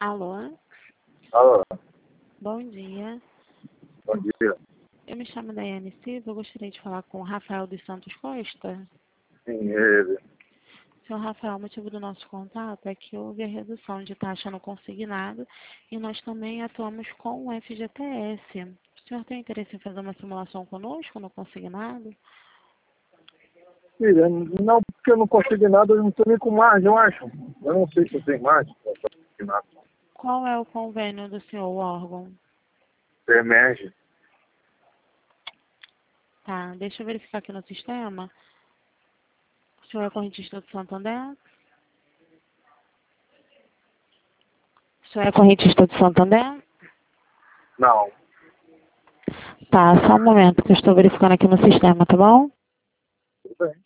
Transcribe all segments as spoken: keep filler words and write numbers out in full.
Alô, Alô, bom dia. bom dia. Eu me chamo Daiane Silva, eu gostaria de falar com o Rafael dos Santos Costa. Sim, ele. Senhor Rafael, o motivo do nosso contato é que houve a redução de taxa no consignado e nós também atuamos com o F G T S. O senhor tem interesse em fazer uma simulação conosco no consignado? Filha, não, porque eu não consegui nada, eu não estou nem com margem, eu acho. Eu não sei se eu tenho margem. Eu não consegui nada. Qual é o convênio do senhor, o órgão? Emerge. Tá, deixa eu verificar aqui no sistema. O senhor é correntista do Santander? O senhor é correntista do Santander? Não. Tá, só um momento que eu estou verificando aqui no sistema, tá bom? Tudo bem.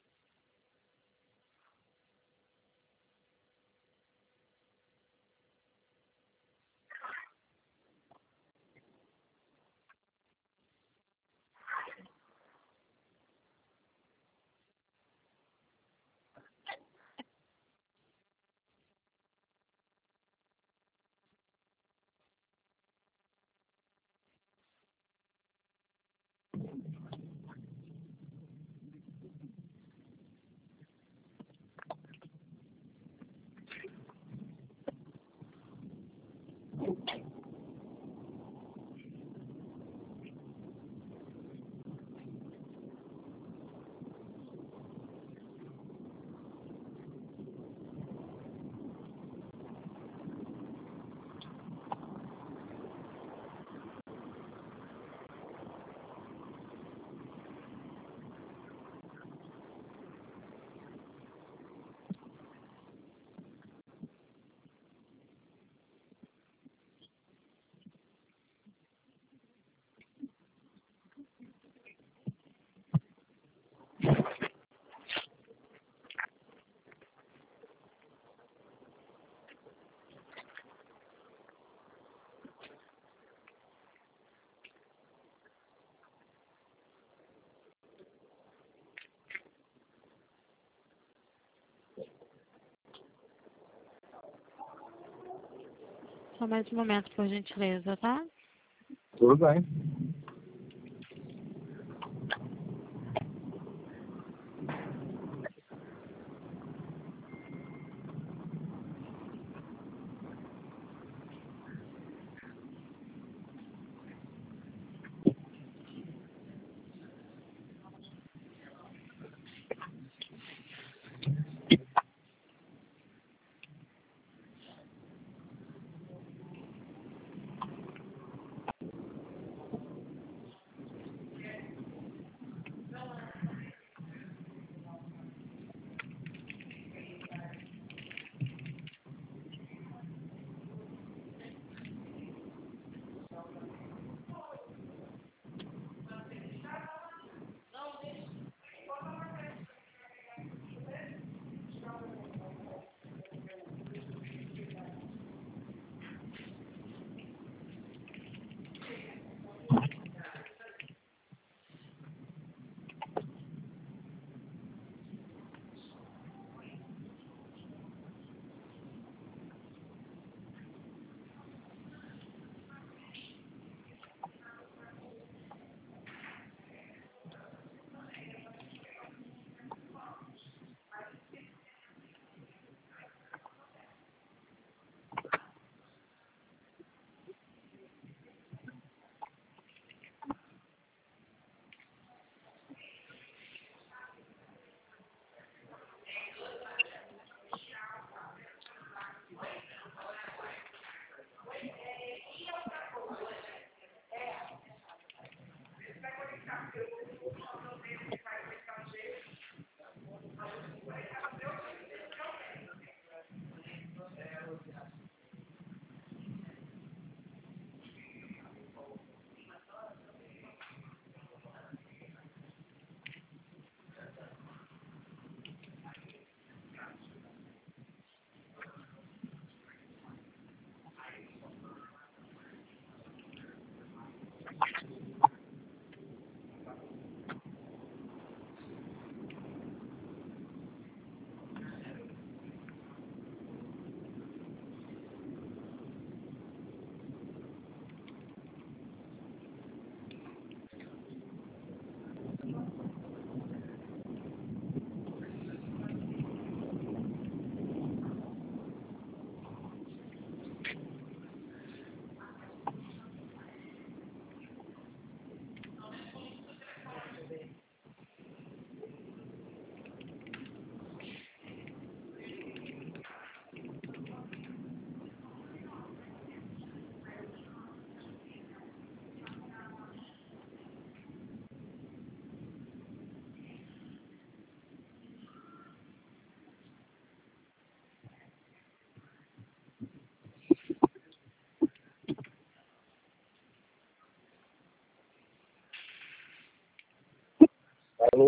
Só mais um momento, por gentileza, tá? Tudo bem.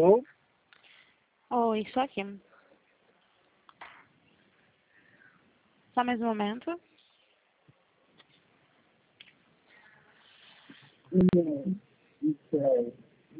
Alô? Oi, estou aqui. Só mais um momento. Hum, isso é.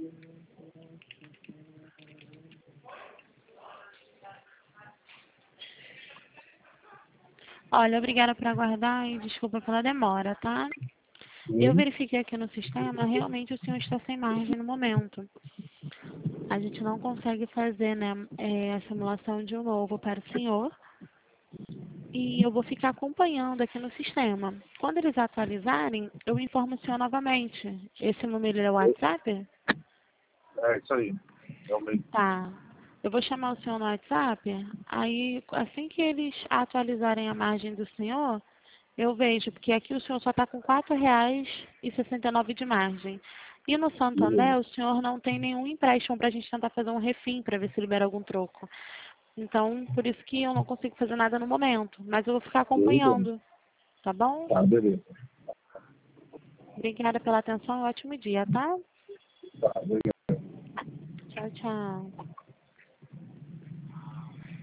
Olha, obrigada por aguardar e desculpa pela demora, tá? Eu Sim. verifiquei aqui no sistema, realmente o senhor está sem margem no momento. A gente não consegue fazer, né, é, a simulação de um novo para o senhor. E eu vou ficar acompanhando aqui no sistema. Quando eles atualizarem, eu informo o senhor novamente. Esse número é o WhatsApp? É isso aí. Realmente. Tá. Eu vou chamar o senhor no WhatsApp, aí assim que eles atualizarem a margem do senhor, eu vejo, porque aqui o senhor só está com quatro reais e sessenta e nove de margem. E no Santander, o senhor não tem nenhum empréstimo para a gente tentar fazer um refim para ver se libera algum troco. Então, por isso que eu não consigo fazer nada no momento. Mas eu vou ficar Tudo. acompanhando, tá bom? Tá, beleza. Obrigada pela atenção e ótimo dia, tá? Tá, beleza. Tchau, tchau.